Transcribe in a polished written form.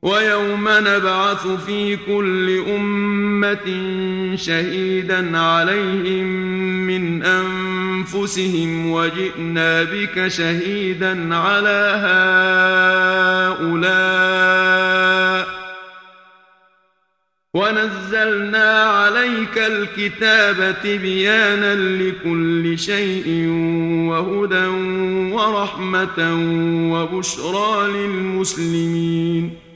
ويوم نبعث في كل أمة شهيدا عليهم من أنفسهم وجئنا بك شهيدا على هؤلاء ونزلنا عليك الكتاب تبيانا لكل شيء وهدى ورحمة وبشرى للمسلمين.